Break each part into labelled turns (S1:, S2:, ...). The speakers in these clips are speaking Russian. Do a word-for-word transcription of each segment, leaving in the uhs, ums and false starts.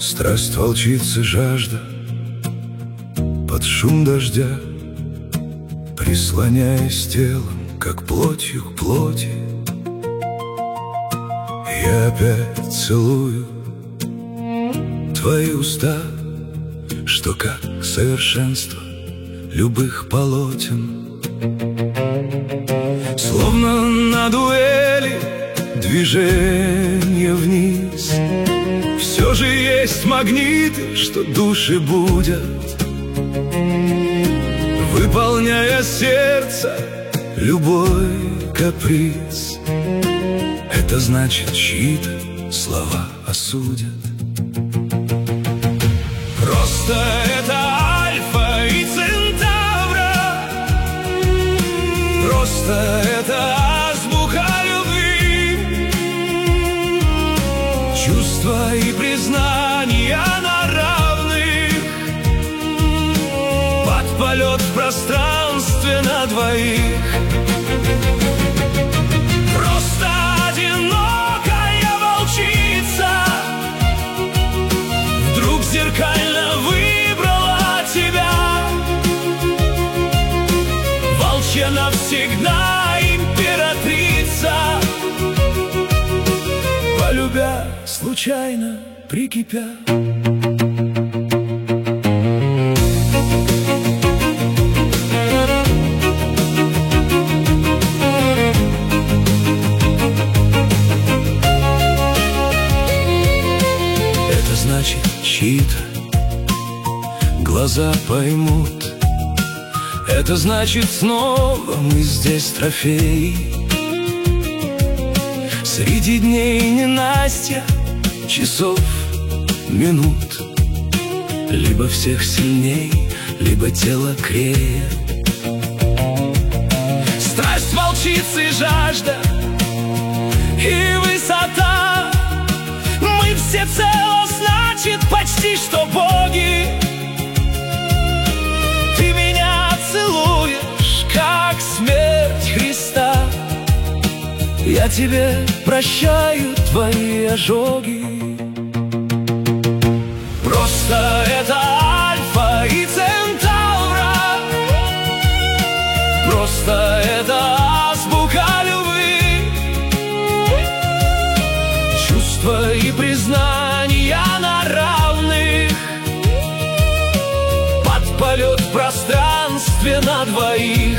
S1: Страсть, волчица, жажда под шум дождя, прислоняясь телом, как плотью к плоти. Я опять целую твои уста, что как совершенство любых полотен. Словно на дуэли движение вниз, все же есть магниты, что души будят, выполняя сердце любой каприз. Это значит, чьи-то слова осудят. Просто это Альфа и Центавра, просто это азбука любви, чувства и признания на равных, под полет в пространстве на двоих. Просто одинокая волчица вдруг зеркально выбрала тебя, волчья навсегда императрица, полюбя, случайно прикипя. Это значит, чьи-то глаза поймут, это значит, снова мы здесь трофеи. Среди дней ненастья, часов, минут, либо всех сильней, либо тело креет. Страсть, волчицы, жажда и высота, мы всецело, значит, почти что боги. Ты меня целуешь, как смерть Христа, я тебе прощаю твои ожоги. Просто это Альфа и Центавра, просто это азбука любви, чувства и признания на равных, под полет в пространстве на двоих.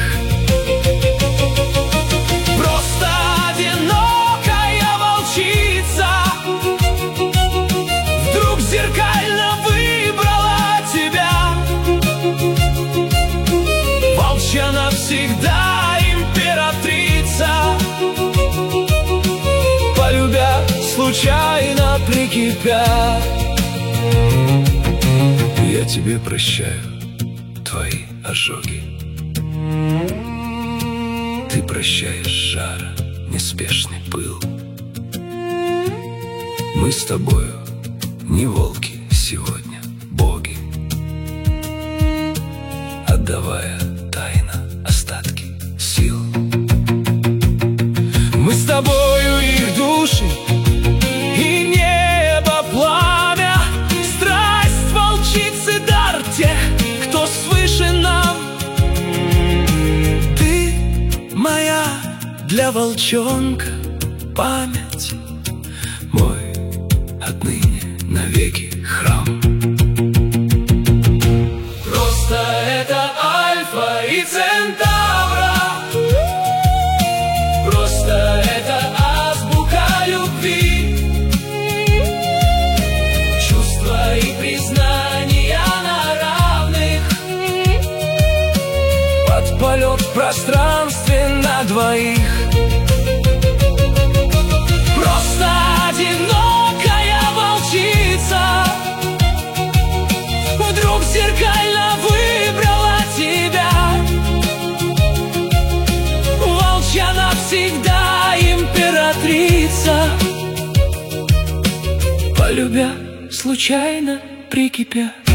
S1: Просто одинокая волчица вдруг зеркально выбрала тебя, волчья навсегда императрица, полюбя, случайно прикипя. Я тебе прощаю твои ожоги, ты прощаешь жара, неспешный пыл. Мы с тобою не волки сегодня, боги, отдавая тайно остатки сил. Мы с тобою их души и небо пламя, страсть, волчицы, дар тех, кто свыше нам. Ты моя для волчонка память, мой отныне навеки храм. Просто это Альфа и Центавра, просто это азбука любви, чувства и признания на равных, под полет в пространстве на двоих. Просто одинокая волчица вдруг зеркально выбрала тебя, волчья навсегда императрица, полюбя, случайно прикипя.